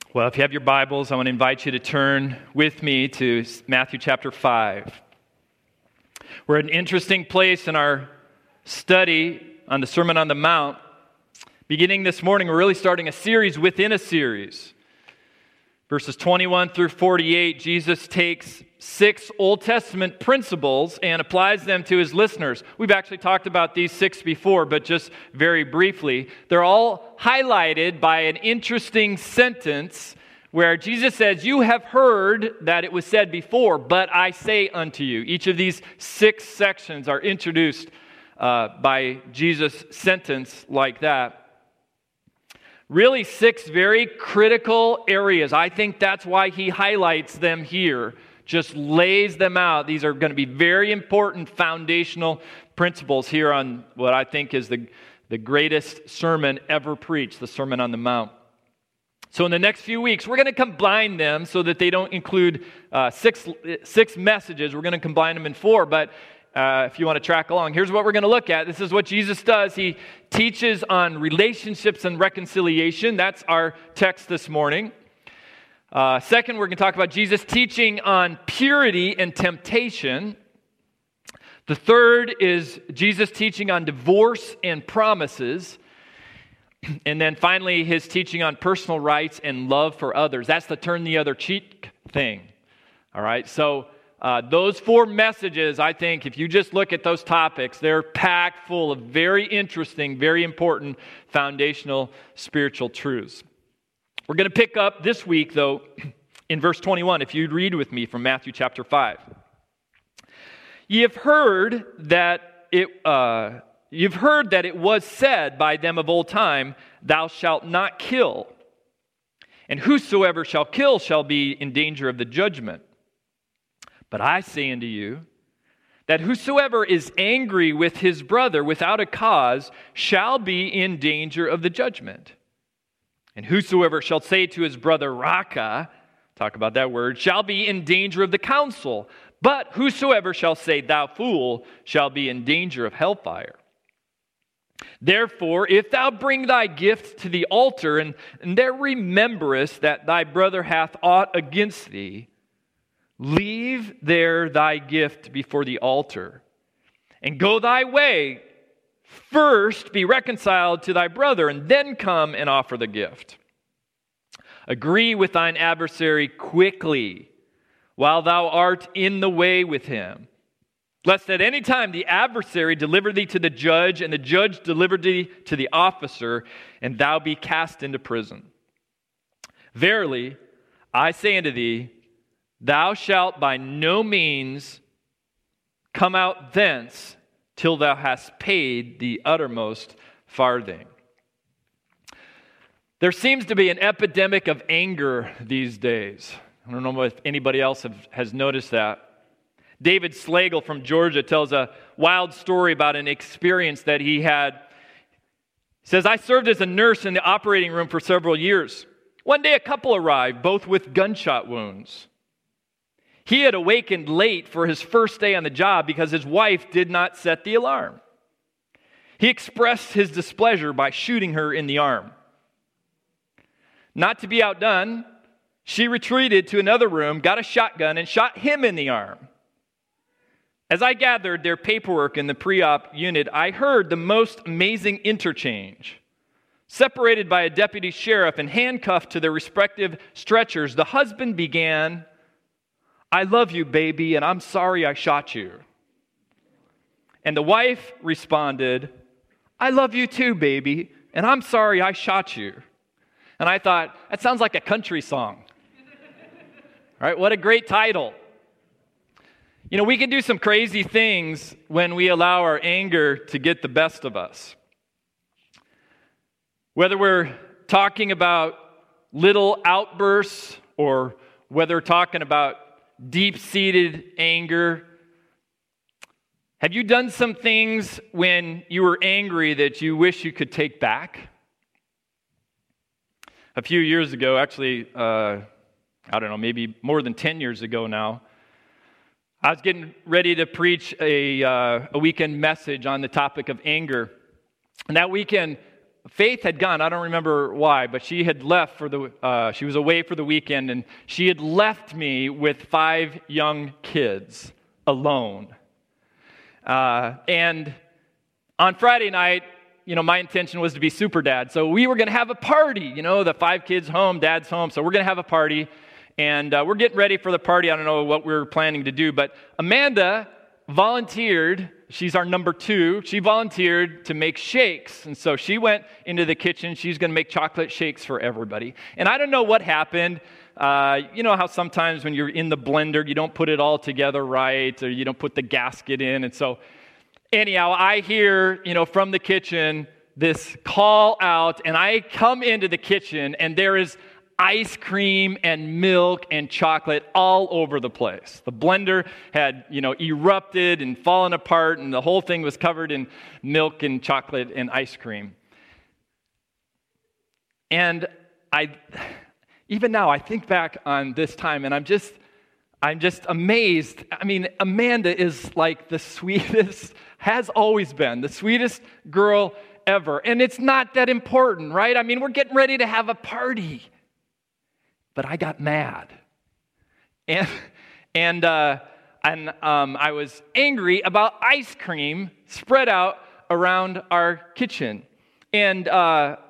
Well, if you have your Bibles, I want to invite you to turn with me to Matthew chapter 5. We're at an interesting place in our study on the Sermon on the Mount. Beginning this morning, we're really starting a series within a series. Verses 21 through 48, Jesus takes 6 Old Testament principles and applies them to his listeners. We've actually talked about these 6 before, but just very briefly. They're all highlighted by an interesting sentence where Jesus says, "You have heard that it was said before, but I say unto you." Each of these 6 sections are introduced by Jesus' sentence like that. Really 6 very critical areas. I think that's why he highlights them here, just lays them out. These are going to be very important foundational principles here on what I think is the greatest sermon ever preached, the Sermon on the Mount. So in the next few weeks, we're going to combine them so that they don't include six messages. We're going to combine them in 4, but if you want to track along, here's what we're going to look at. This is what Jesus does. He teaches on relationships and reconciliation. That's our text this morning. Second, we're going to talk about Jesus teaching on purity and temptation. The third is Jesus teaching on divorce and promises. And then finally, his teaching on personal rights and love for others. That's the turn the other cheek thing. All right, so those 4 messages, I think, if you just look at those topics, they're packed full of very interesting, very important foundational spiritual truths. We're going to pick up this week, though, in verse 21, if you'd read with me from Matthew chapter 5. Ye have heard that it was said by them of old time, Thou shalt not kill, and whosoever shall kill shall be in danger of the judgment. But I say unto you, that whosoever is angry with his brother without a cause shall be in danger of the judgment. And whosoever shall say to his brother, Raca, talk about that word, shall be in danger of the council. But whosoever shall say, Thou fool, shall be in danger of hellfire. Therefore, if thou bring thy gift to the altar, and there rememberest that thy brother hath aught against thee, leave there thy gift before the altar, and go thy way. First be reconciled to thy brother, and then come and offer the gift. Agree with thine adversary quickly, while thou art in the way with him, lest at any time the adversary deliver thee to the judge, and the judge deliver thee to the officer, and thou be cast into prison. Verily, I say unto thee, thou shalt by no means come out thence till thou hast paid the uttermost farthing. There seems to be an epidemic of anger these days. I don't know if anybody else has noticed that. David Slagle from Georgia tells a wild story about an experience that he had. He says, I served as a nurse in the operating room for several years. One day a couple arrived, both with gunshot wounds. He had awakened late for his first day on the job because his wife did not set the alarm. He expressed his displeasure by shooting her in the arm. Not to be outdone, she retreated to another room, got a shotgun, and shot him in the arm. As I gathered their paperwork in the pre-op unit, I heard the most amazing interchange. Separated by a deputy sheriff and handcuffed to their respective stretchers, the husband began, I love you, baby, and I'm sorry I shot you. And the wife responded, I love you too, baby, and I'm sorry I shot you. And I thought, that sounds like a country song. All right, what a great title. You know, we can do some crazy things when we allow our anger to get the best of us. Whether we're talking about little outbursts or whether we're talking about deep-seated anger. Have you done some things when you were angry that you wish you could take back? A few years ago, actually, maybe more than 10 years ago now, I was getting ready to preach a weekend message on the topic of anger. And that weekend, Faith had gone, I don't remember why, but she had left she was away for the weekend, and she had left me with 5 young kids alone. And on Friday night, my intention was to be super dad. So we were going to have a party, the 5 kids home, dad's home. So we're going to have a party, and we're getting ready for the party. I don't know what we were planning to do, but Amanda volunteered. She's our number 2. She volunteered to make shakes. And so she went into the kitchen. She's going to make chocolate shakes for everybody. And I don't know what happened. You know how sometimes when you're in the blender, you don't put it all together right, or you don't put the gasket in. And so anyhow, I hear, from the kitchen, this call out, and I come into the kitchen, and there is ice cream and milk and chocolate all over the place. The blender had, erupted and fallen apart, and the whole thing was covered in milk and chocolate and ice cream. And even now, I think back on this time, and I'm just amazed. I mean, Amanda is like the sweetest, has always been the sweetest girl ever. And it's not that important, right? I mean, we're getting ready to have a party. But I got mad. And I was angry about ice cream spread out around our kitchen. And I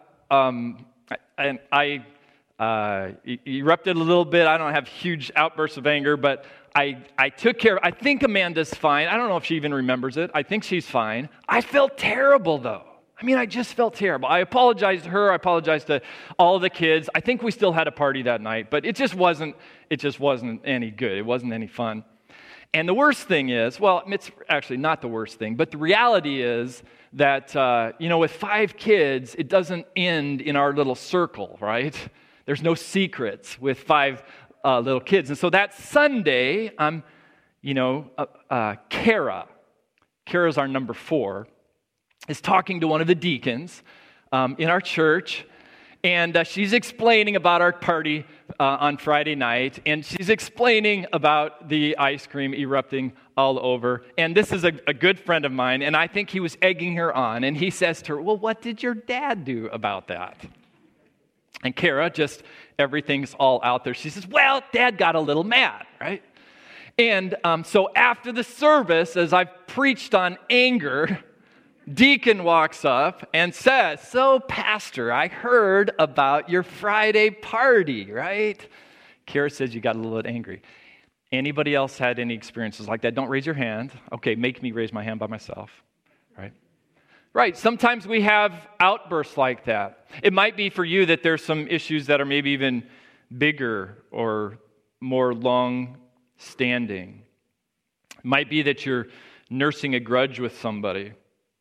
erupted a little bit. I don't have huge outbursts of anger, but I took care of, I think Amanda's fine. I don't know if she even remembers it. I think she's fine. I felt terrible, though. I just felt terrible. I apologized to her. I apologized to all the kids. I think we still had a party that night, but it just wasn't any good. It wasn't any fun. And the worst thing is, well, it's actually not the worst thing, but the reality is that, with 5 kids, it doesn't end in our little circle, right? There's no secrets with 5 little kids. And so that Sunday, Kara's our number 4, is talking to one of the deacons in our church, and she's explaining about our party on Friday night, and she's explaining about the ice cream erupting all over. And this is a good friend of mine, and I think he was egging her on, and he says to her, well, what did your dad do about that? And Kara, just everything's all out there. She says, well, Dad got a little mad, right? And so after the service, as I've preached on anger, Deacon walks up and says, so, Pastor, I heard about your Friday party, right? Kara says you got a little bit angry. Anybody else had any experiences like that? Don't raise your hand. Okay, make me raise my hand by myself, right? Right, sometimes we have outbursts like that. It might be for you that there's some issues that are maybe even bigger or more long-standing. It might be that you're nursing a grudge with somebody.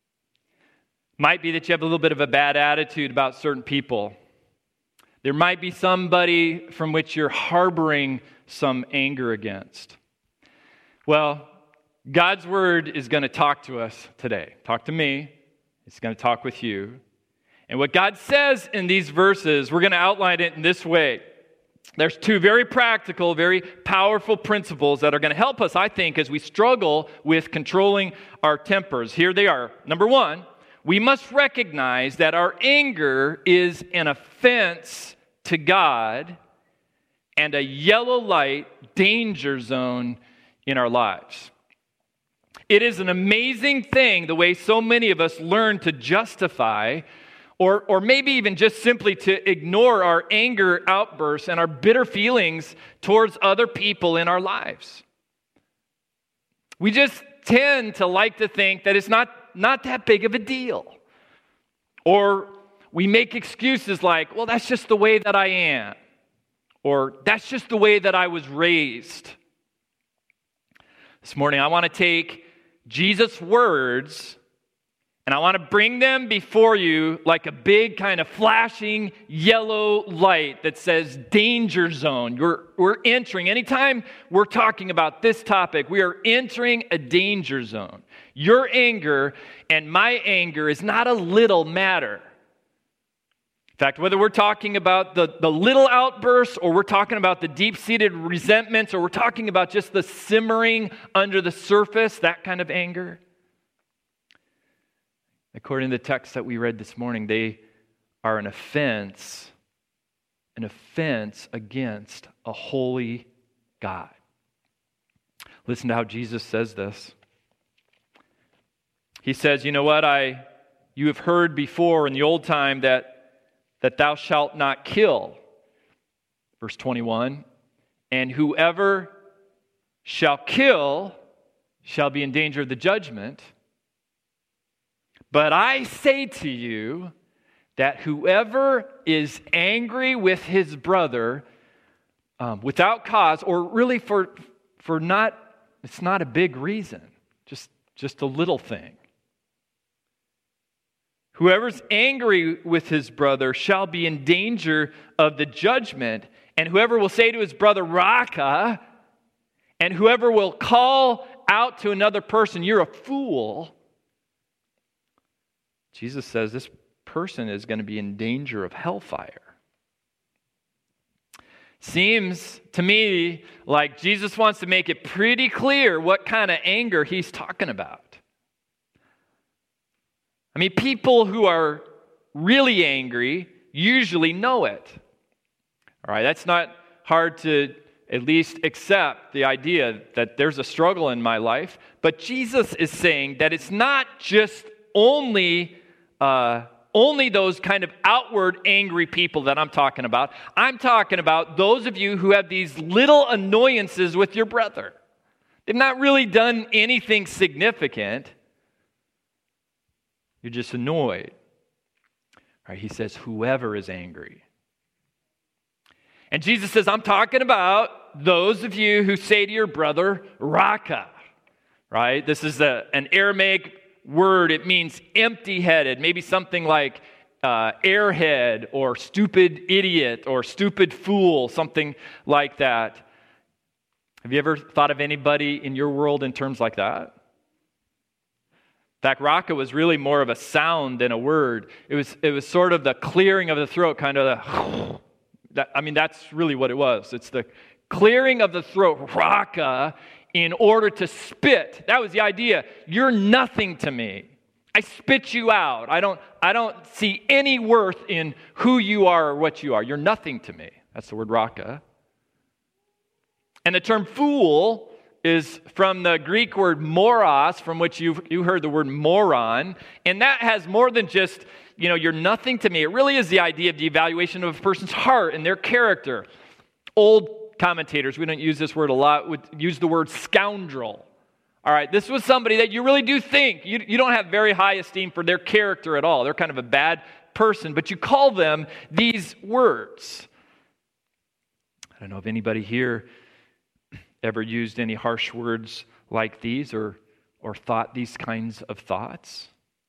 Might be that you have a little bit of a bad attitude about certain people. There might be somebody from which you're harboring some anger against. Well, God's Word is going to talk to us today. Talk to me. It's going to talk with you. And what God says in these verses, we're going to outline it in this way. There's 2 very practical, very powerful principles that are going to help us, I think, as we struggle with controlling our tempers. Here they are. Number 1, we must recognize that our anger is an offense to God and a yellow light danger zone in our lives. It is an amazing thing the way so many of us learn to justify or maybe even just simply to ignore our anger outbursts and our bitter feelings towards other people in our lives. We just tend to like to think that it's not that big of a deal. Or we make excuses like, well, that's just the way that I am. Or that's just the way that I was raised. This morning, I want to take Jesus' words and I want to bring them before you like a big kind of flashing yellow light that says danger zone. We're entering, anytime we're talking about this topic, we are entering a danger zone. Your anger and my anger is not a little matter. In fact, whether we're talking about the little outbursts or we're talking about the deep-seated resentments or we're talking about just the simmering under the surface, that kind of anger, according to the text that we read this morning, they are an offense against a holy God. Listen to how Jesus says this. He says, you know what, you have heard before in the old time that thou shalt not kill. Verse 21, and whoever shall kill shall be in danger of the judgment. But I say to you that whoever is angry with his brother without cause, or really for not, it's not a big reason, just a little thing. Whoever's angry with his brother shall be in danger of the judgment, and whoever will say to his brother, Raka, and whoever will call out to another person, you're a fool, Jesus says this person is going to be in danger of hellfire. Seems to me like Jesus wants to make it pretty clear what kind of anger he's talking about. I mean, people who are really angry usually know it. All right, that's not hard to at least accept the idea that there's a struggle in my life. But Jesus is saying that it's not just only those kind of outward angry people that I'm talking about. I'm talking about those of you who have these little annoyances with your brother. They've not really done anything significant. You're just annoyed. All right, he says, whoever is angry. And Jesus says, I'm talking about those of you who say to your brother, Raka. Right? This is an Aramaic word. It means empty-headed. Maybe something like airhead or stupid idiot or stupid fool, something like that. Have you ever thought of anybody in your world in terms like that? In fact, Raka was really more of a sound than a word. It was sort of the clearing of the throat, kind of that's really what it was. It's the clearing of the throat, Raka, in order to spit. That was the idea. You're nothing to me. I spit you out. I don't see any worth in who you are or what you are. You're nothing to me. That's the word Raka. And the term fool is from the Greek word moros, from which you heard the word moron. And that has more than just, you're nothing to me. It really is the idea of the evaluation of a person's heart and their character. Old commentators, we don't use this word a lot, would use the word scoundrel. All right, this was somebody that you really do think, you don't have very high esteem for their character at all. They're kind of a bad person, but you call them these words. I don't know if anybody here ever used any harsh words like these or thought these kinds of thoughts.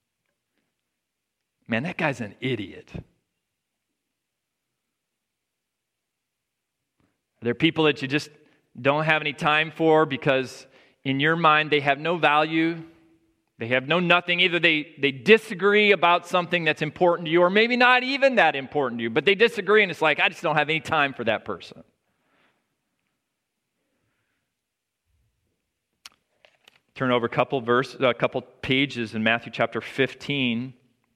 Man, that guy's an idiot. There are people that you just don't have any time for because in your mind they have no value. They have no nothing. Either they disagree about something that's important to you or maybe not even that important to you, but they disagree and it's like, I just don't have any time for that person. Turn over a couple pages in Matthew chapter 15.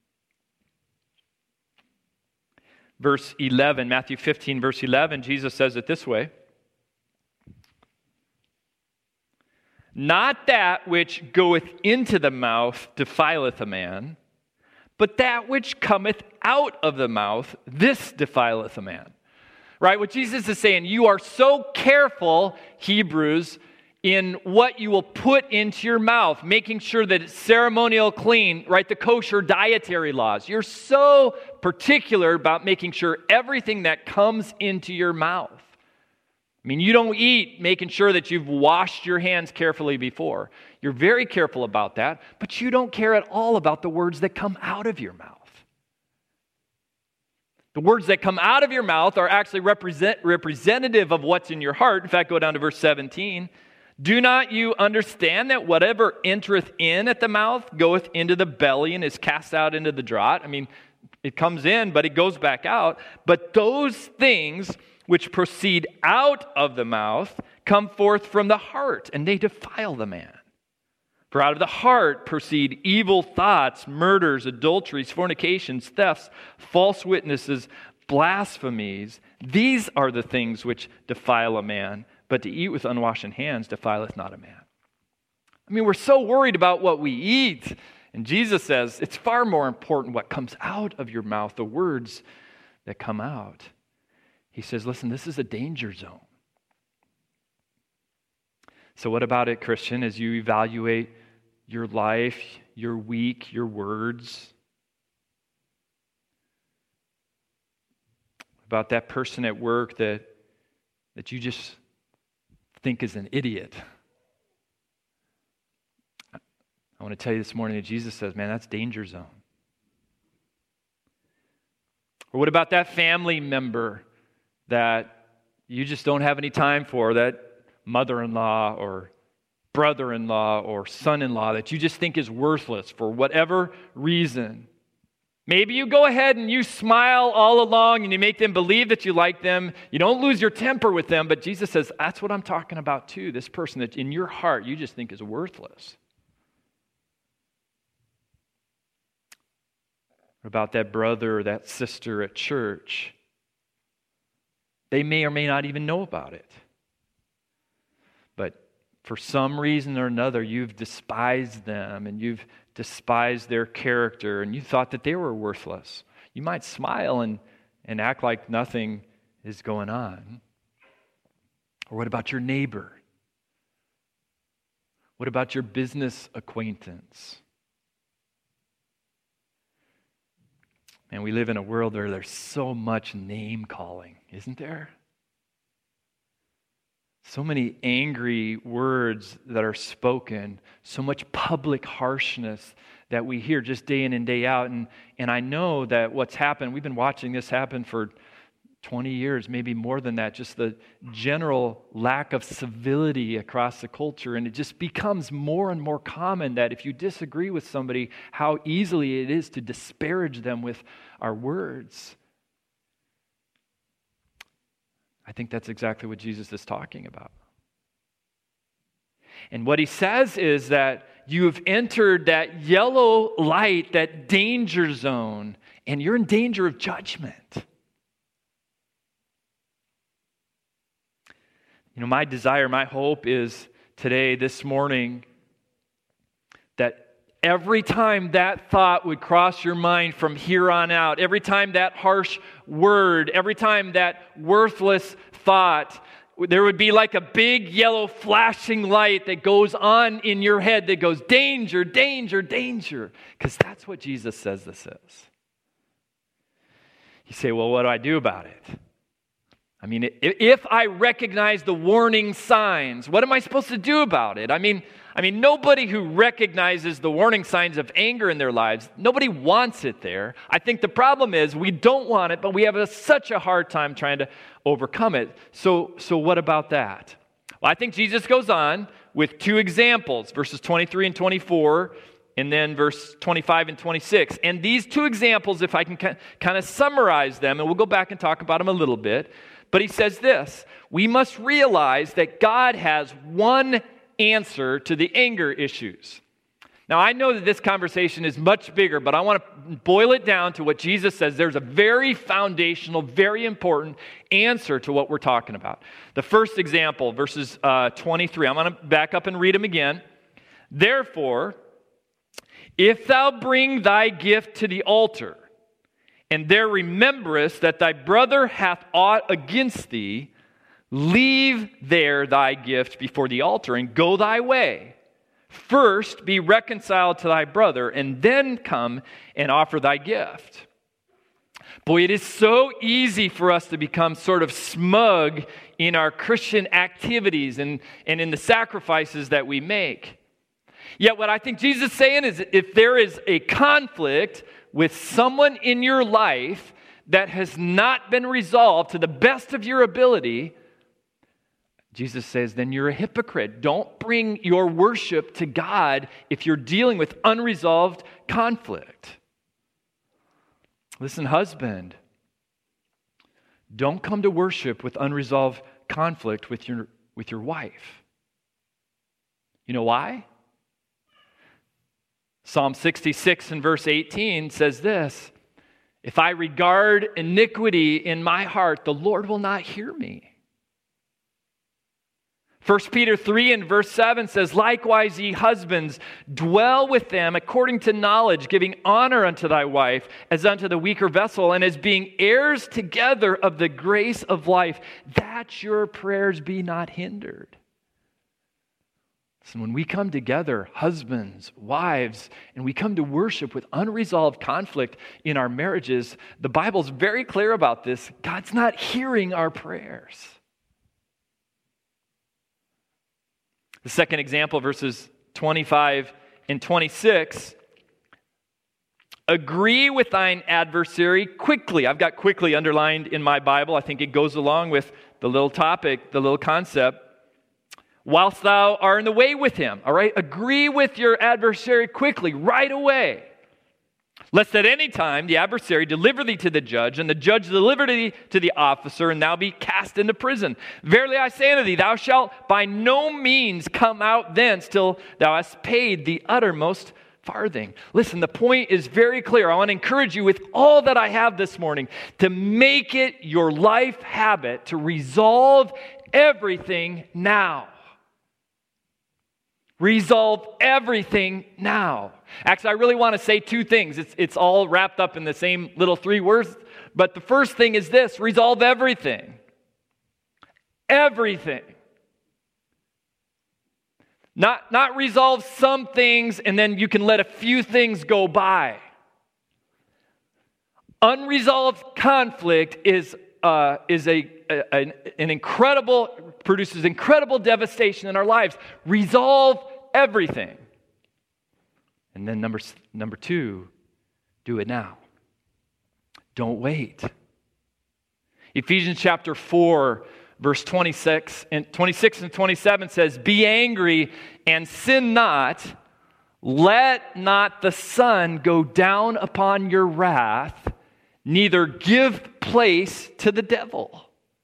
Verse 11, Matthew 15, verse 11, Jesus says it this way. Not that which goeth into the mouth defileth a man, but that which cometh out of the mouth, this defileth a man. Right? What Jesus is saying, you are so careful, Hebrews, in what you will put into your mouth, making sure that it's ceremonial clean, right? The kosher dietary laws. You're so particular about making sure everything that comes into your mouth. I mean, you don't eat making sure that you've washed your hands carefully before. You're very careful about that, but you don't care at all about the words that come out of your mouth. The words that come out of your mouth are actually representative of what's in your heart. In fact, go down to verse 17. Do not you understand that whatever entereth in at the mouth goeth into the belly and is cast out into the draught? I mean, it comes in, but it goes back out. But those things which proceed out of the mouth come forth from the heart, and they defile the man. For out of the heart proceed evil thoughts, murders, adulteries, fornications, thefts, false witnesses, blasphemies. These are the things which defile a man, but to eat with unwashen hands defileth not a man. I mean, we're so worried about what we eat. And Jesus says it's far more important what comes out of your mouth, the words that come out. He says, listen, this is a danger zone. So what about it, Christian, as you evaluate your life, your week, your words? About that person at work that you just think is an idiot. I want to tell you this morning that Jesus says, man, that's danger zone. Or what about that family member that you just don't have any time for, that mother-in-law or brother-in-law or son-in-law that you just think is worthless for whatever reason? Maybe you go ahead and you smile all along and you make them believe that you like them. You don't lose your temper with them, but Jesus says, that's what I'm talking about too. This person that in your heart you just think is worthless. What about that brother or that sister at church? They may or may not even know about it. But for some reason or another, you've despised them and you've despised their character and you thought that they were worthless. You might smile and act like nothing is going on. Or what about your neighbor? What about your business acquaintance? And we live in a world where there's so much name calling, isn't there? So many angry words that are spoken, so much public harshness that we hear just day in and day out. And I know that what's happened, we've been watching this happen for 20 years, maybe more than that, just the general lack of civility across the culture. And it just becomes more and more common that if you disagree with somebody, how easily it is to disparage them with our words. I think that's exactly what Jesus is talking about. And what he says is that you've entered that yellow light, that danger zone, and you're in danger of judgment. You know, my desire, my hope is today, this morning, that every time that thought would cross your mind from here on out, every time that harsh word, every time that worthless thought, there would be like a big yellow flashing light that goes on in your head that goes, danger, danger, danger. Because that's what Jesus says this is. You say, well, what do I do about it? I mean, if I recognize the warning signs, what am I supposed to do about it? I mean, nobody who recognizes the warning signs of anger in their lives, nobody wants it there. I think the problem is we don't want it, but we have such a hard time trying to overcome it. So what about that? Well, I think Jesus goes on with two examples, verses 23 and 24, and then verse 25 and 26. And these two examples, if I can kind of summarize them, and we'll go back and talk about them a little bit, but he says this: we must realize that God has one answer to the anger issues. Now, I know that this conversation is much bigger, but I want to boil it down to what Jesus says. There's a very foundational, very important answer to what we're talking about. The first example, verses 23. I'm going to back up and read them again. Therefore, if thou bring thy gift to the altar, and there rememberest that thy brother hath aught against thee, leave there thy gift before the altar, and go thy way. First be reconciled to thy brother, and then come and offer thy gift. Boy, it is so easy for us to become sort of smug in our Christian activities and in the sacrifices that we make. Yet what I think Jesus is saying is, if there is a conflict with someone in your life that has not been resolved to the best of your ability, Jesus says, then you're a hypocrite. Don't bring your worship to God if you're dealing with unresolved conflict. Listen, husband, don't come to worship with unresolved conflict with your wife. You know why? Psalm 66 and verse 18 says this, "If I regard iniquity in my heart, the Lord will not hear me." 1 Peter 3 and verse 7 says, "Likewise, ye husbands, dwell with them according to knowledge, giving honor unto thy wife as unto the weaker vessel, and as being heirs together of the grace of life, that your prayers be not hindered." So when we come together, husbands, wives, and we come to worship with unresolved conflict in our marriages, the Bible's very clear about this. God's not hearing our prayers. The second example, verses 25 and 26, "Agree with thine adversary quickly." I've got quickly underlined in my Bible. I think it goes along with the little topic, the little concept. "Whilst thou art in the way with him." All right? Agree with your adversary quickly, right away. "Lest at any time the adversary deliver thee to the judge, and the judge deliver thee to the officer, and thou be cast into prison. Verily I say unto thee, thou shalt by no means come out thence till thou hast paid the uttermost farthing." Listen, the point is very clear. I want to encourage you with all that I have this morning to make it your life habit to resolve everything now. Resolve everything now. Actually, I really want to say two things. It's all wrapped up in the same little three words. But the first thing is this: resolve everything. Everything. Not resolve some things and then you can let a few things go by. Unresolved conflict is produces incredible devastation in our lives. Resolve everything. And then number two, do it now. Don't wait. Ephesians chapter 4, verse 26 and 27 says, "Be angry and sin not. Let not the sun go down upon your wrath, neither give place to the devil."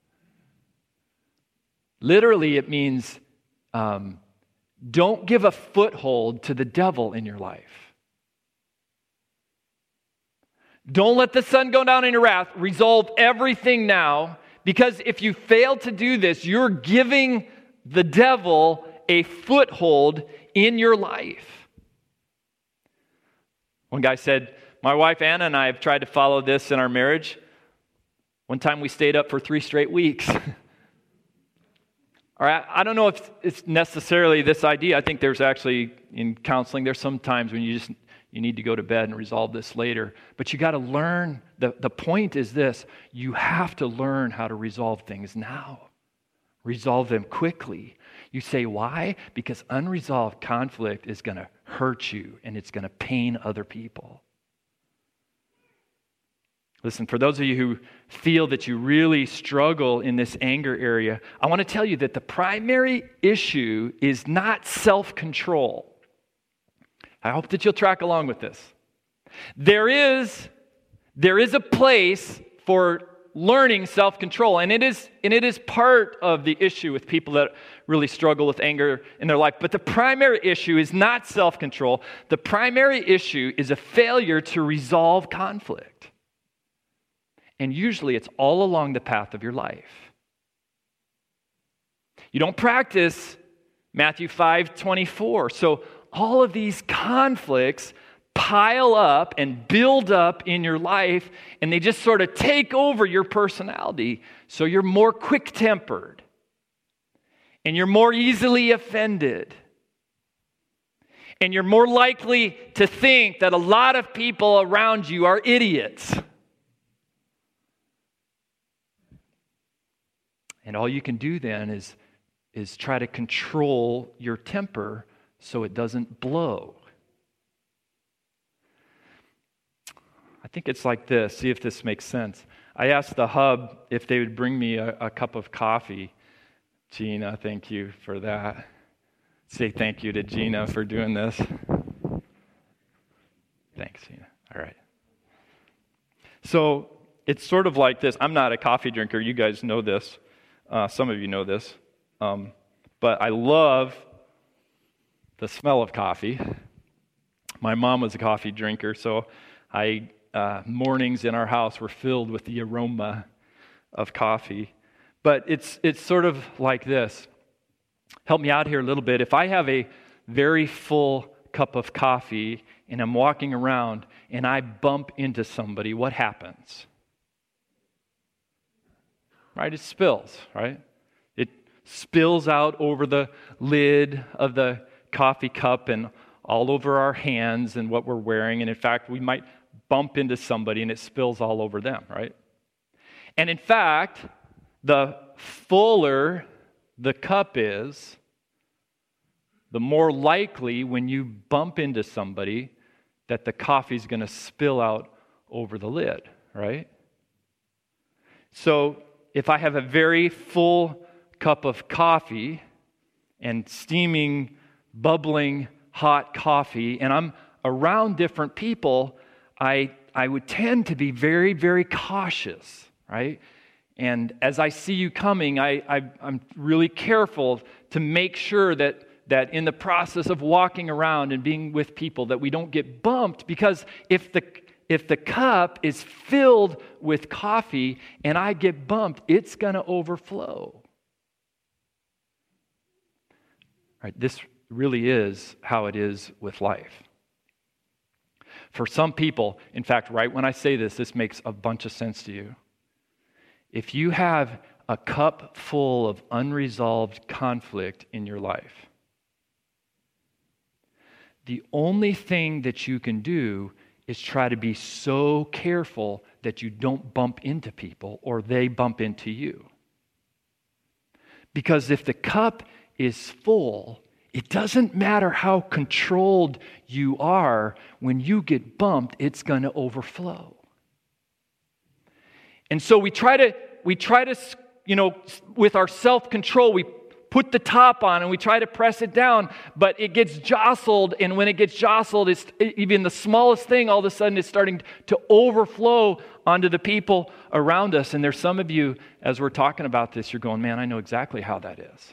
Literally, it means don't give a foothold to the devil in your life. Don't let the sun go down in your wrath. Resolve everything now, because if you fail to do this, you're giving the devil a foothold in your life. One guy said, "My wife Anna and I have tried to follow this in our marriage. One time we stayed up for 3 straight weeks." All right, I don't know if it's necessarily this idea. I think there's actually, in counseling, there's some times when you need to go to bed and resolve this later. But you got to learn, the point is this: you have to learn how to resolve things now. Resolve them quickly. You say, why? Because unresolved conflict is going to hurt you and it's going to pain other people. Listen, for those of you who feel that you really struggle in this anger area, I want to tell you that the primary issue is not self-control. I hope that you'll track along with this. There is a place for learning self-control, and it is part of the issue with people that really struggle with anger in their life. But the primary issue is not self-control. The primary issue is a failure to resolve conflict. And usually it's all along the path of your life. You don't practice Matthew 5:24. So all of these conflicts pile up and build up in your life, and they just sort of take over your personality. So you're more quick-tempered, and you're more easily offended, and you're more likely to think that a lot of people around you are idiots. And all you can do then is try to control your temper so it doesn't blow. I think it's like this. See if this makes sense. I asked the Hub if they would bring me a cup of coffee. Gina, thank you for that. Say thank you to Gina for doing this. Thanks, Gina. All right. So it's sort of like this. I'm not a coffee drinker. You guys know this. Some of you know this. But I love the smell of coffee. My mom was a coffee drinker, so mornings in our house were filled with the aroma of coffee. But it's sort of like this. Help me out here a little bit. If I have a very full cup of coffee and I'm walking around and I bump into somebody, what happens? Right? It spills, right? It spills out over the lid of the coffee cup and all over our hands and what we're wearing. And in fact, we might bump into somebody and it spills all over them, right? And in fact, the fuller the cup is, the more likely when you bump into somebody that the coffee's going to spill out over the lid, right? So if I have a very full cup of coffee and steaming, bubbling, hot coffee, and I'm around different people, I would tend to be very, very cautious, right? And as I see you coming, I'm really careful to make sure that in the process of walking around and being with people that we don't get bumped, because if the cup is filled with coffee and I get bumped, it's going to overflow. Right, this really is how it is with life. For some people, in fact, right when I say this makes a bunch of sense to you. If you have a cup full of unresolved conflict in your life, the only thing that you can do is try to be so careful that you don't bump into people or they bump into you. Because if the cup is full, it doesn't matter how controlled you are, when you get bumped, it's going to overflow. And so we try to, with our self-control, we put the top on and we try to press it down, but it gets jostled, and when it gets jostled, it's even the smallest thing, all of a sudden it's starting to overflow onto the people around us. And there's some of you, as we're talking about this, you're going, man, I know exactly how that is.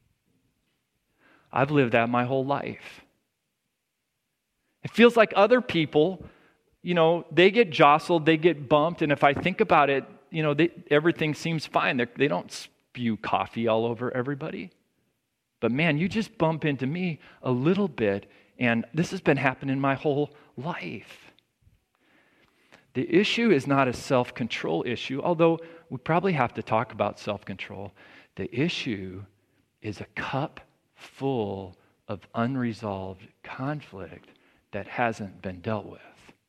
I've lived that my whole life. It feels like other people, they get jostled, they get bumped, and if I think about it, everything seems fine. They don't spew coffee all over everybody. But man, you just bump into me a little bit, and this has been happening my whole life. The issue is not a self-control issue, although we probably have to talk about self-control. The issue is a cup full of unresolved conflict that hasn't been dealt with.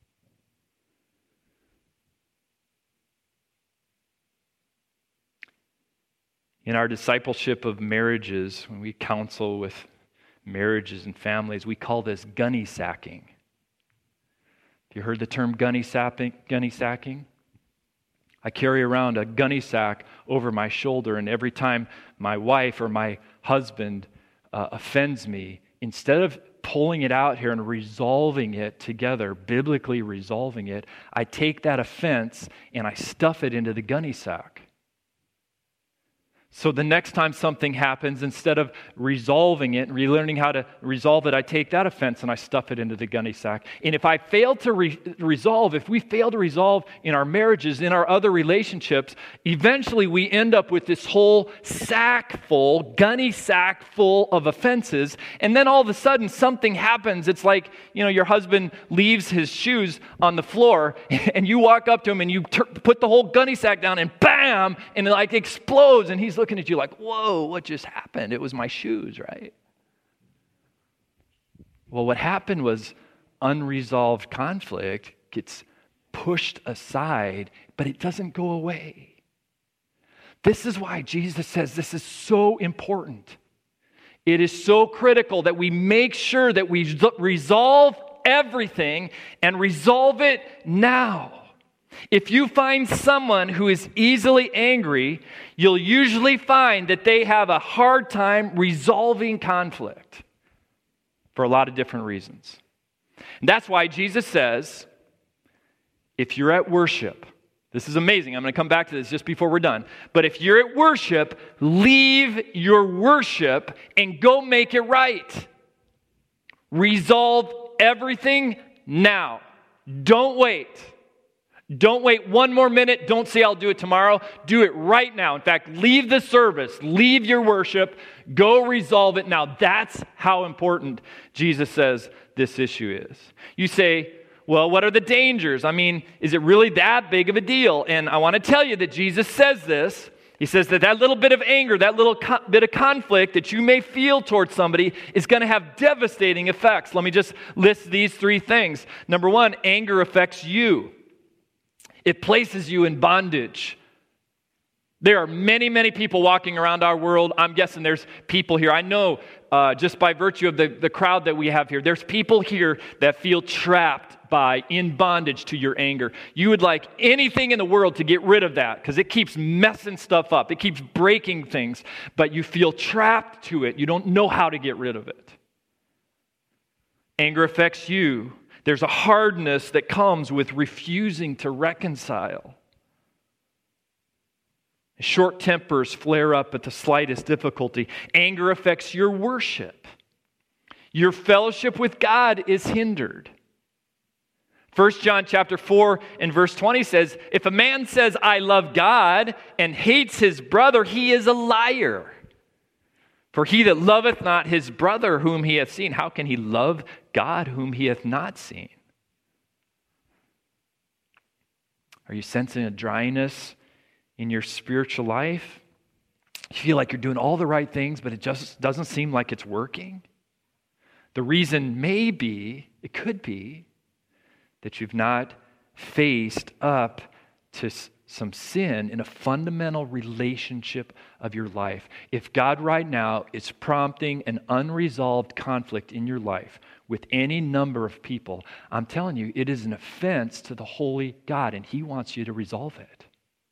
In our discipleship of marriages, when we counsel with marriages and families, we call this gunny sacking. Have you heard the term gunny sacking? I carry around a gunny sack over my shoulder, and every time my wife or my husband offends me, instead of pulling it out here and resolving it together, biblically resolving it, I take that offense and I stuff it into the gunny sack. So the next time something happens, instead of resolving it and relearning how to resolve it, I take that offense and I stuff it into the gunny sack. And if I fail to if we fail to resolve in our marriages, in our other relationships, eventually we end up with this whole gunny sack full of offenses. And then all of a sudden something happens. It's like, your husband leaves his shoes on the floor and you walk up to him and you put the whole gunny sack down and bam, and it like explodes, and he's looking at you like, whoa, what just happened? It was my shoes, right? Well, what happened was unresolved conflict gets pushed aside, but it doesn't go away. This is why Jesus says this is so important. It is so critical that we make sure that we resolve everything and resolve it now. If you find someone who is easily angry, you'll usually find that they have a hard time resolving conflict for a lot of different reasons. And that's why Jesus says, if you're at worship, this is amazing. I'm going to come back to this just before we're done. But if you're at worship, leave your worship and go make it right. Resolve everything now. Don't wait. Don't wait one more minute. Don't say, I'll do it tomorrow. Do it right now. In fact, leave the service. Leave your worship. Go resolve it now. That's how important Jesus says this issue is. You say, well, what are the dangers? I mean, is it really that big of a deal? And I want to tell you that Jesus says this. He says that little bit of anger, that little bit of conflict that you may feel towards somebody is going to have devastating effects. Let me just list these three things. Number one, anger affects you. It places you in bondage. There are many, many people walking around our world. I'm guessing there's people here. I know just by virtue of the crowd that we have here, there's people here that feel trapped in bondage to your anger. You would like anything in the world to get rid of that because it keeps messing stuff up. It keeps breaking things, but you feel trapped to it. You don't know how to get rid of it. Anger affects you. There's a hardness that comes with refusing to reconcile. Short tempers flare up at the slightest difficulty. Anger affects your worship. Your fellowship with God is hindered. 1 John chapter 4 and verse 20 says, if a man says, I love God, and hates his brother, he is a liar. For he that loveth not his brother whom he hath seen, how can he love God whom he hath not seen? Are you sensing a dryness in your spiritual life? You feel like you're doing all the right things, but it just doesn't seem like it's working? The reason it could be, that you've not faced up to some sin in a fundamental relationship of your life. If God right now is prompting an unresolved conflict in your life with any number of people, I'm telling you, it is an offense to the holy God, and He wants you to resolve it.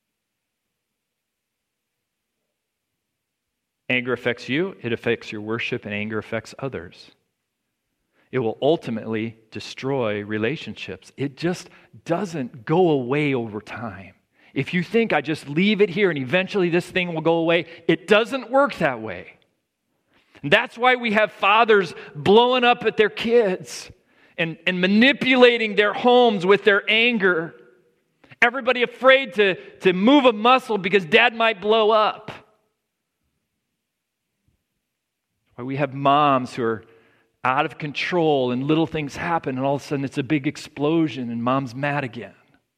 Anger affects you, it affects your worship, and anger affects others. It will ultimately destroy relationships. It just doesn't go away over time. If you think I just leave it here and eventually this thing will go away, it doesn't work that way. And that's why we have fathers blowing up at their kids and manipulating their homes with their anger. Everybody afraid to move a muscle because dad might blow up. Why we have moms who are out of control and little things happen and all of a sudden it's a big explosion and mom's mad again.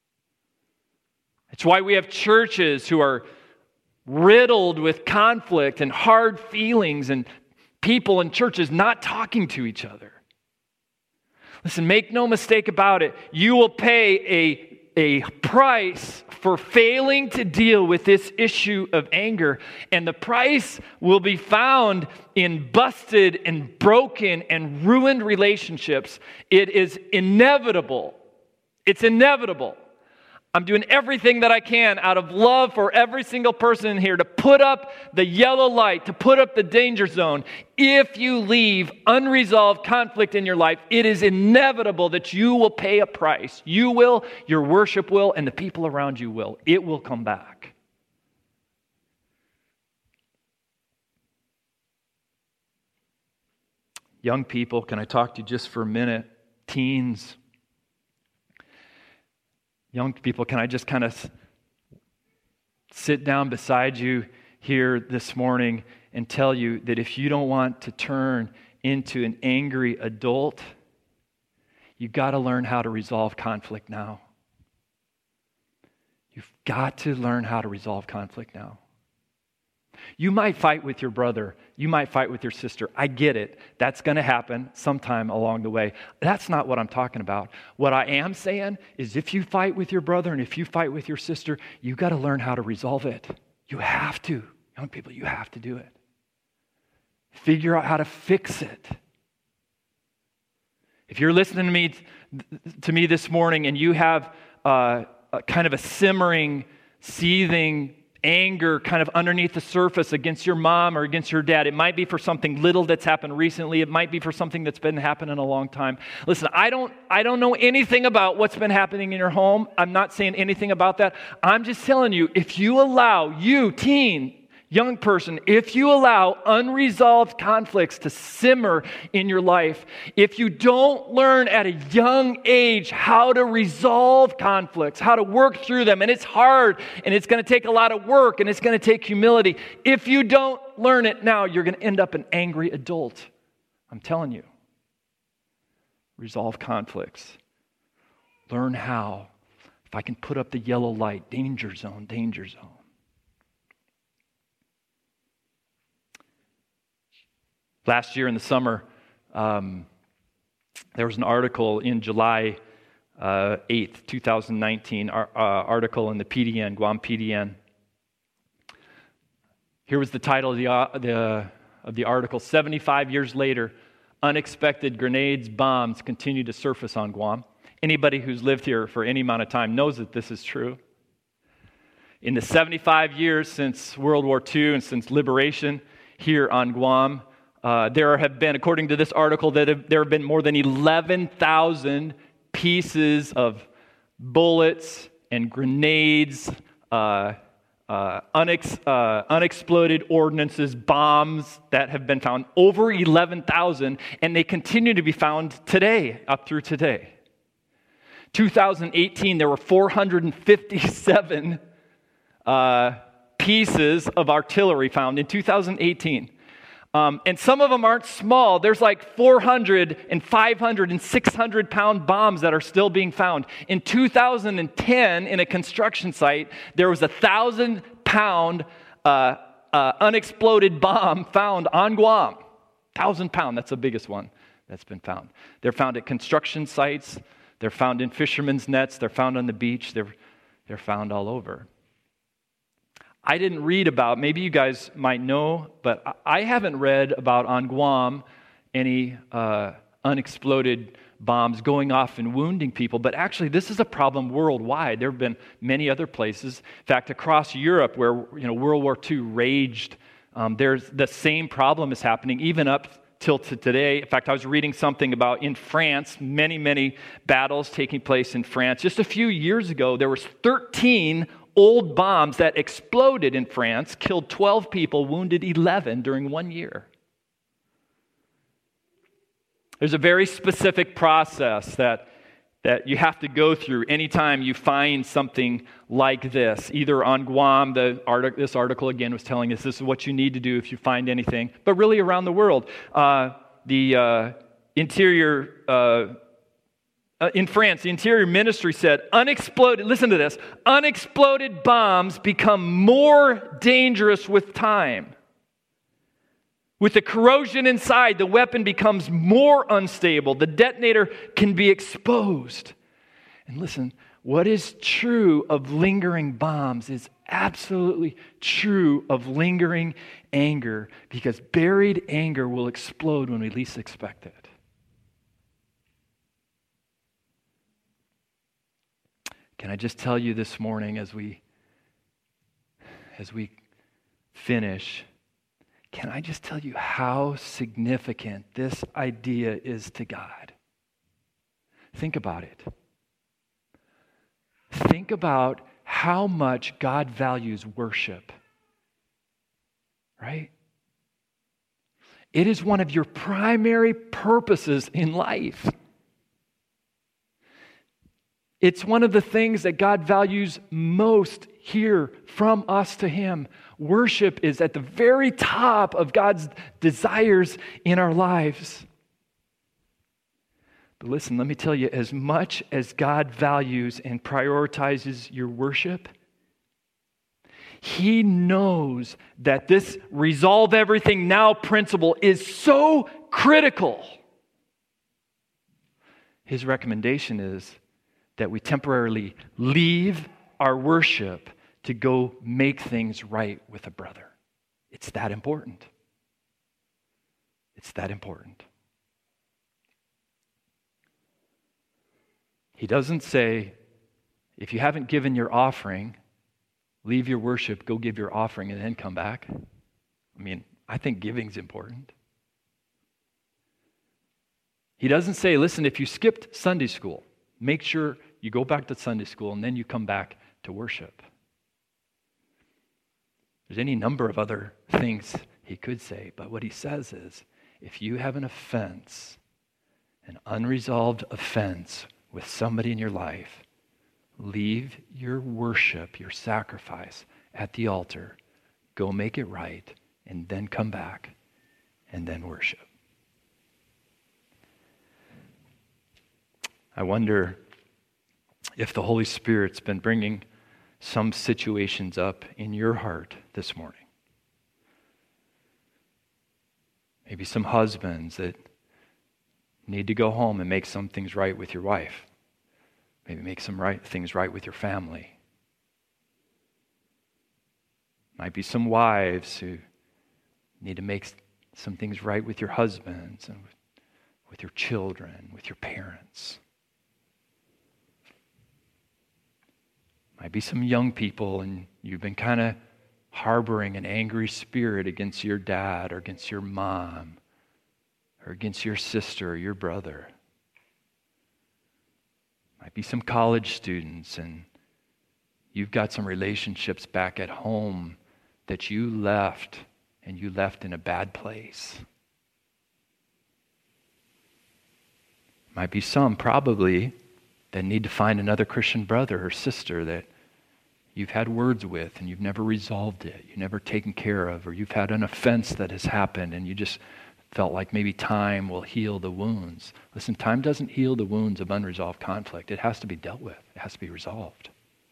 It's why we have churches who are riddled with conflict and hard feelings and people in churches not talking to each other. Listen, make no mistake about it. You will pay a price for failing to deal with this issue of anger. And the price will be found in busted and broken and ruined relationships. It is inevitable. It's inevitable. I'm doing everything that I can out of love for every single person in here to put up the yellow light, to put up the danger zone. If you leave unresolved conflict in your life, it is inevitable that you will pay a price. You will, your worship will, and the people around you will. It will come back. Young people, can I talk to you just for a minute? Teens. Young people, can I just kind of sit down beside you here this morning and tell you that if you don't want to turn into an angry adult, you've got to learn how to resolve conflict now. You've got to learn how to resolve conflict now. You might fight with your brother. You might fight with your sister. I get it. That's going to happen sometime along the way. That's not what I'm talking about. What I am saying is if you fight with your brother and if you fight with your sister, you got to learn how to resolve it. You have to. Young people, you have to do it. Figure out how to fix it. If you're listening to me this morning and you have a kind of a simmering, seething anger kind of underneath the surface against your mom or against your dad. It might be for something little that's happened recently. It might be for something that's been happening a long time. Listen, I don't know anything about what's been happening in your home. I'm not saying anything about that. I'm just telling you, if you allow, you teen, Young person, if you allow unresolved conflicts to simmer in your life, if you don't learn at a young age how to resolve conflicts, how to work through them, and it's hard, and it's going to take a lot of work, and it's going to take humility. If you don't learn it now, you're going to end up an angry adult. I'm telling you. Resolve conflicts. Learn how. If I can put up the yellow light, danger zone, danger zone. Last year in the summer, there was an article in July 8th, 2019, article in the PDN, Guam PDN. Here was the title of the article, 75 years later, unexpected grenades, bombs continue to surface on Guam. Anybody who's lived here for any amount of time knows that this is true. In the 75 years since World War II and since liberation here on Guam, there have been, according to this article, there have been more than 11,000 pieces of bullets and grenades, unexploded ordnances, bombs that have been found. Over 11,000, and they continue to be found today, up through today. 2018, there were 457 pieces of artillery found in 2018. And some of them aren't small. There's like 400 and 500 and 600-pound bombs that are still being found. In 2010, in a construction site, there was a 1,000-pound unexploded bomb found on Guam. 1,000-pound, that's the biggest one that's been found. They're found at construction sites. They're found in fishermen's nets. They're found on the beach. They're found all over. I didn't read about, maybe you guys might know, but I haven't read about on Guam any unexploded bombs going off and wounding people, but actually this is a problem worldwide. There have been many other places. In fact, across Europe where World War II raged, there's the same problem is happening even up till to today. In fact, I was reading something about in France, many battles taking place in France. Just a few years ago, there was 13 old bombs that exploded in France, killed 12 people, wounded 11 during 1 year. There's a very specific process that you have to go through anytime you find something like this. Either on Guam, this article again was telling us this is what you need to do if you find anything, but really around the world. In France, the Interior Ministry said, listen to this, unexploded bombs become more dangerous with time. With the corrosion inside, the weapon becomes more unstable. The detonator can be exposed. And listen, what is true of lingering bombs is absolutely true of lingering anger, because buried anger will explode when we least expect it. Can I just tell you this morning as we finish, can I just tell you how significant this idea is to God? Think about it. Think about how much God values worship. Right? It is one of your primary purposes in life. It's one of the things that God values most here from us to Him. Worship is at the very top of God's desires in our lives. But listen, let me tell you, as much as God values and prioritizes your worship, He knows that this resolve everything now principle is so critical. His recommendation is that we temporarily leave our worship to go make things right with a brother. It's that important. It's that important. He doesn't say, if you haven't given your offering, leave your worship, go give your offering, and then come back. I mean, I think giving's important. He doesn't say, listen, if you skipped Sunday school, make sure you go back to Sunday school and then you come back to worship. There's any number of other things he could say, but what he says is, if you have an offense, an unresolved offense with somebody in your life, leave your worship, your sacrifice at the altar, go make it right, and then come back and then worship. I wonder if the Holy Spirit's been bringing some situations up in your heart this morning. Maybe some husbands that need to go home and make some things right with your wife. Maybe make some things right with your family. Might be some wives who need to make some things right with your husbands and with your children, with your parents. Might be some young people and you've been kind of harboring an angry spirit against your dad or against your mom or against your sister or your brother. Might be some college students and you've got some relationships back at home that you left, and you left in a bad place. Might be some, probably, that need to find another Christian brother or sister that you've had words with and you've never resolved it, you've never taken care of, or you've had an offense that has happened and you just felt like maybe time will heal the wounds. Listen, time doesn't heal the wounds of unresolved conflict. It has to be dealt with. It has to be resolved.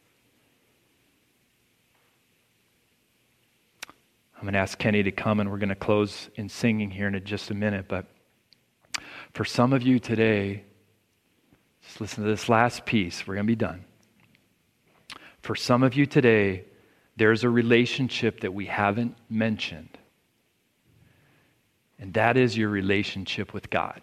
I'm going to ask Kenny to come and we're going to close in singing here in just a minute. But for some of you today, just listen to this last piece. We're going to be done. For some of you today, there's a relationship that we haven't mentioned. And that is your relationship with God.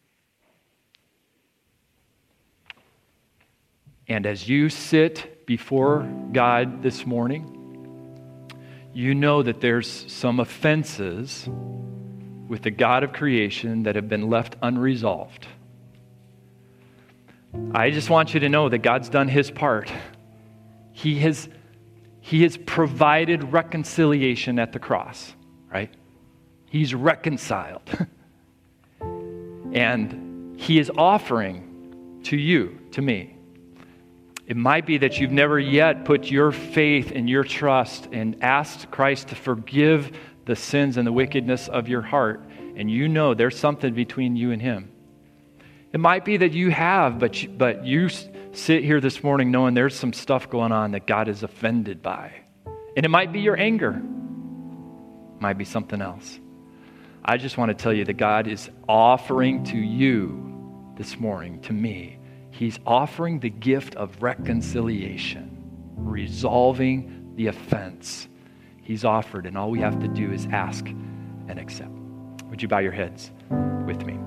And as you sit before God this morning, you know that there's some offenses with the God of creation that have been left unresolved. I just want you to know that God's done his part. He has provided reconciliation at the cross, right? He's reconciled. And he is offering to you, to me. It might be that you've never yet put your faith and your trust and asked Christ to forgive the sins and the wickedness of your heart, and you know there's something between you and him. It might be that you have, but you sit here this morning knowing there's some stuff going on that God is offended by. And it might be your anger. It might be something else. I just want to tell you that God is offering to you this morning, to me, he's offering the gift of reconciliation, resolving the offense he's offered, and all we have to do is ask and accept. Would you bow your heads with me?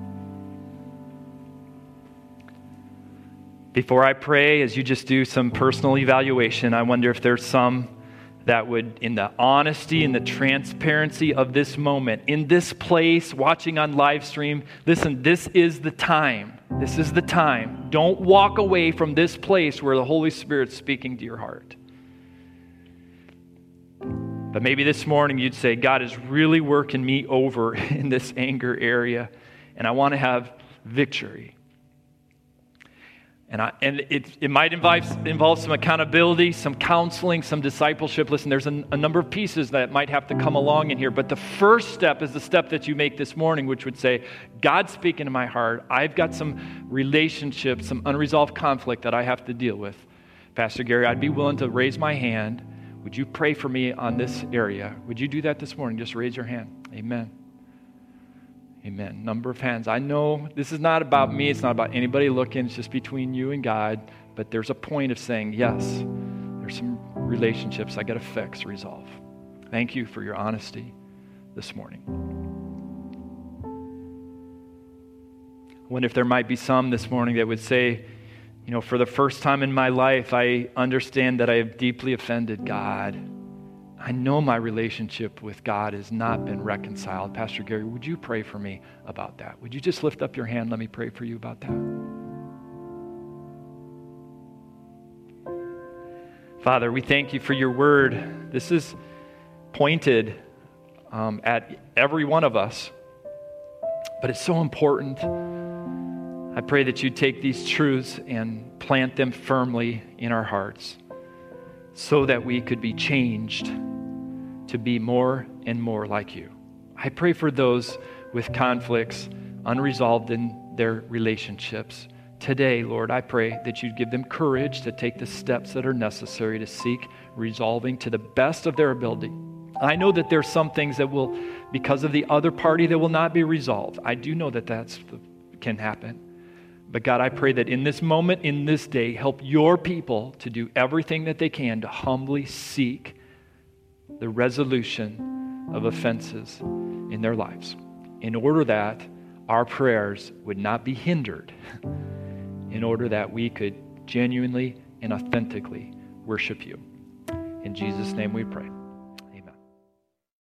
Before I pray, as you just do some personal evaluation, I wonder if there's some that would, in the honesty and the transparency of this moment, in this place, watching on live stream, listen, this is the time. This is the time. Don't walk away from this place where the Holy Spirit's speaking to your heart. But maybe this morning you'd say, God is really working me over in this anger area, and I want to have victory. And it might involve some accountability, some counseling, some discipleship. Listen, there's a number of pieces that might have to come along in here. But the first step is the step that you make this morning, which would say, God's speaking to my heart. I've got some relationships, some unresolved conflict that I have to deal with. Pastor Gary, I'd be willing to raise my hand. Would you pray for me on this area? Would you do that this morning? Just raise your hand. Amen. Amen. Number of hands. I know this is not about me. It's not about anybody looking. It's just between you and God. But there's a point of saying, yes, there's some relationships I got to fix, resolve. Thank you for your honesty this morning. I wonder if there might be some this morning that would say, you know, for the first time in my life, I understand that I have deeply offended God. I know my relationship with God has not been reconciled. Pastor Gary, would you pray for me about that? Would you just lift up your hand? Let me pray for you about that. Father, we thank you for your word. This is pointed at every one of us. But it's so important. I pray that you take these truths and plant them firmly in our hearts so that we could be changed to be more and more like you. I pray for those with conflicts unresolved in their relationships. Today, Lord, I pray that you'd give them courage to take the steps that are necessary to seek resolving to the best of their ability. I know that there's some things that will, because of the other party, that will not be resolved. I do know that can happen. But God, I pray that in this moment, in this day, help your people to do everything that they can to humbly seek the resolution of offenses in their lives, in order that our prayers would not be hindered, in order that we could genuinely and authentically worship you. In Jesus' name we pray.